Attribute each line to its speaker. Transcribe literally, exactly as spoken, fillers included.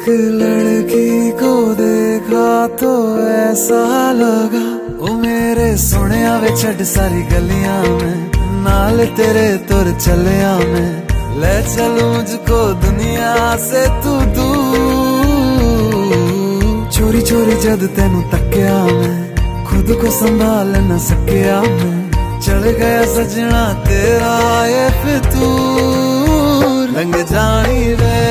Speaker 1: एक लड़की को देखा तो ऐसा लगा ओ मेरे सोनिया वे छड़ सारी गलियां में नाल तेरे तुर चलिया मैं ले चलूं मुझको दुनिया से तू दूर। चोरी चोरी जद तेनू तक्या मैं खुद को संभाल न सकिया मैं चढ़ गया सजना तेरा ये फितूर रंग जानी रे